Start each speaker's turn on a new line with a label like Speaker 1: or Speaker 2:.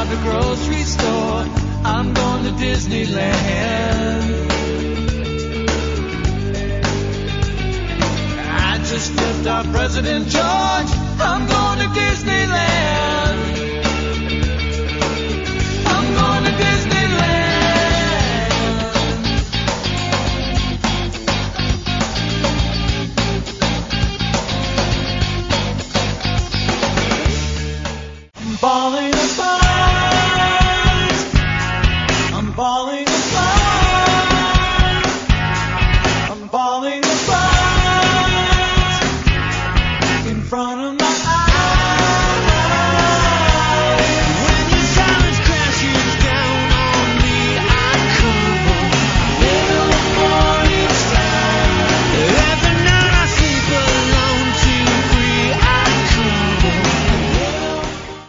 Speaker 1: out the grocery store. I'm going to Disneyland. I just flipped out President George. I'm going to Disneyland. I'm going to Disneyland. Falling apart.